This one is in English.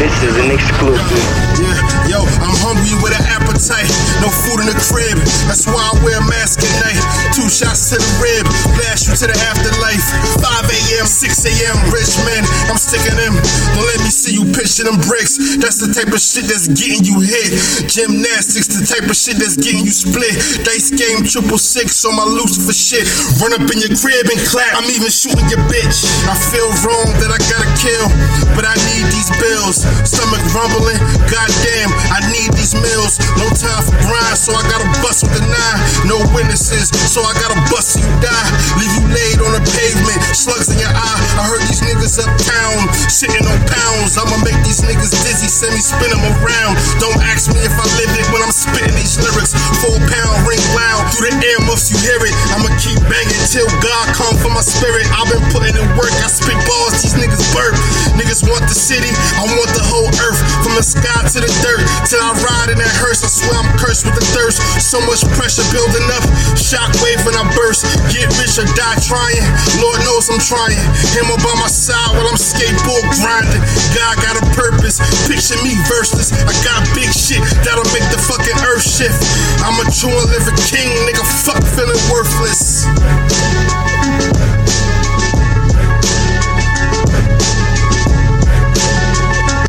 This is an exclusive. Yeah, yo, I'm hungry with an appetite. No food in the crib, that's why I wear a mask at night. 2 shots to the rib, blast you to the afterlife. 5 a.m., 6 a.m., rich men, I'm sticking them. Don't let me see you pitching them bricks. That's the type of shit that's getting you hit. Gymnastics, the type of shit that's getting you split. Dice game 666 on my Lucifer shit. Run up in your crib and clap, I'm even shooting your bitch. I feel wrong that I gotta kill, but I need these bills. Stomach rumbling, goddamn, I need these meals. No time for grind, so I gotta bust with the 9. No witnesses, so I gotta bust so you die. Leave you laid on the pavement, slugs in your eye. I heard these niggas uptown, sitting on pounds. I'ma make these niggas dizzy, send me spin them around. Don't ask me if I live it when I'm spitting these lyrics. 4-pound ring loud, through the earmuffs you hear it. I'ma keep banging till God come for my spirit. I've been putting in work, I spit balls, these niggas burp. Niggas want the city, I want the whole earth. From the sky to the dirt, till I ride in that hearse. I swear I'm cursed with the thirst. So much pressure building up, shockwave when I burst. Get rich or die trying, Lord knows I'm trying. Him by my side while I'm skateboard grinding. God got a purpose, picture me verseless. I got big shit that'll make the fucking earth shift. I'm a true and living king, nigga, fuck feeling worthless.